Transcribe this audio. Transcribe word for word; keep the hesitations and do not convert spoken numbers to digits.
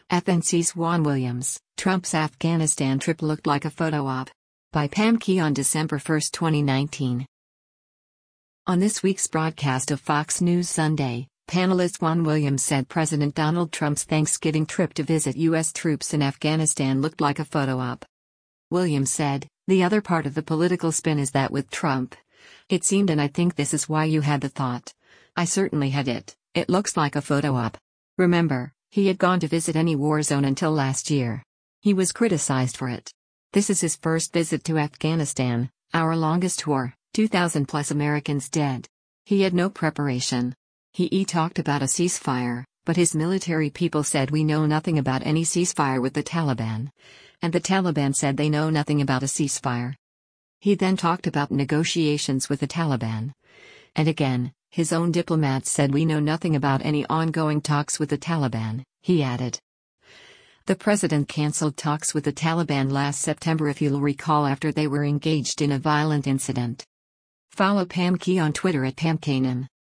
F N C's Juan Williams, Trump's Afghanistan trip looked like a photo op. By Pam Key on December first, twenty nineteen. On this week's broadcast of Fox News Sunday, panelist Juan Williams said President Donald Trump's Thanksgiving trip to visit U S troops in Afghanistan looked like a photo op. Williams said, "The other part of the political spin is that with Trump, it seemed, and I think this is why you had the thought. I certainly had it, it looks like a photo op. Remember, he had gone to visit any war zone until last year. He was criticized for it. This is his first visit to Afghanistan, our longest tour, two thousand plus Americans dead. He had no preparation. He e talked about a ceasefire, but his military people said we know nothing about any ceasefire with the Taliban. And the Taliban said they know nothing about a ceasefire. He then talked about negotiations with the Taliban. And again, his own diplomats said we know nothing about any ongoing talks with the Taliban," he added. The president canceled talks with the Taliban last September, if you'll recall, after they were engaged in a violent incident. Follow Pam Key on Twitter at Pam Kanan.